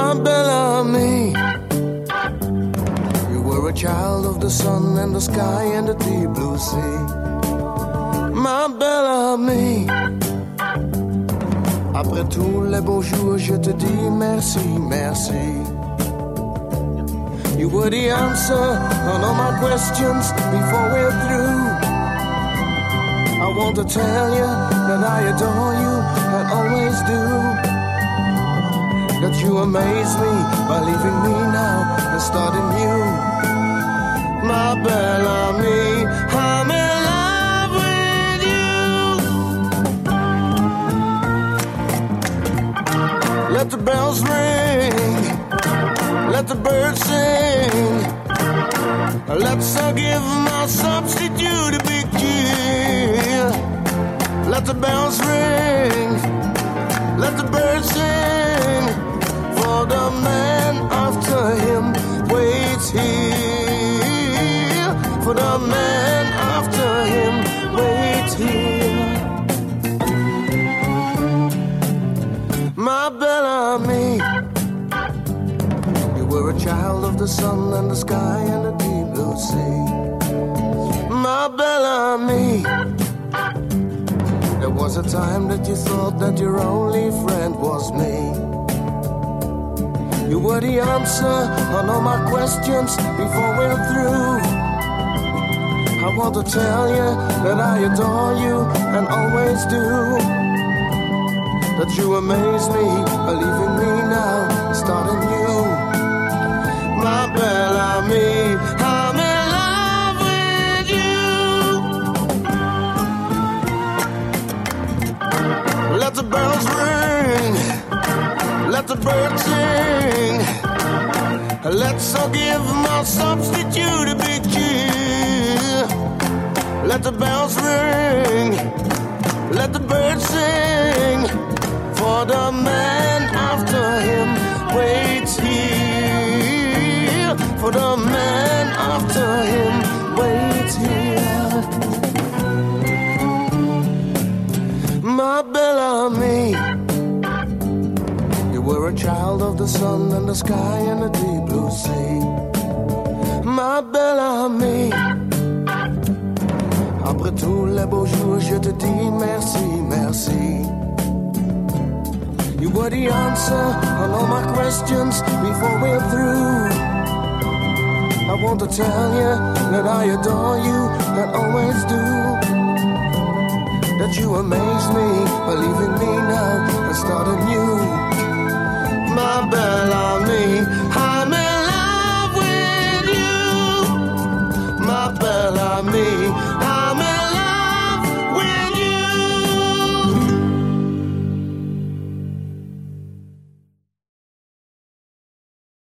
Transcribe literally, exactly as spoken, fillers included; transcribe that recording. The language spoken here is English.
my Bellamy. You were a child of the sun and the sky and the deep blue sea. Ma Bellamy. Après tous les beaux jours, je te dis merci, merci. You were the answer on all my questions before we're through. I want to tell you that I adore you and always do. That you amaze me by leaving me now and starting new. My Bellamy, I'm in love with you. Let the bells ring, let the birds sing. Let's all give my substitute a big cheer. Let the bells ring, let the birds sing. For the man after him waits here. For the man after him waits here. My Bellamy. You were a child of the sun and the sky and the deep blue sea. My Bellamy. There was a time that you thought that your only friend was me. You were the answer on all my questions before we're through. I want to tell you that I adore you and always do. That you amaze me, believing me now, starting new. My Bellamy, I'm in love with you. Let the bells ring, let the birds sing. Let's all give my substitute a big cheer. Let the bells ring, let the birds sing. For the man after him waits here. For the man after him waits here. My Bellamy. You were a child of the sun and the sky and the deep blue sea. Ma Bellamy. Après tous les beaux jours, je te dis merci, merci. You were the answer on all my questions before we're through. I want to tell you that I adore you and always do. That you amaze me, believing me now and start anew.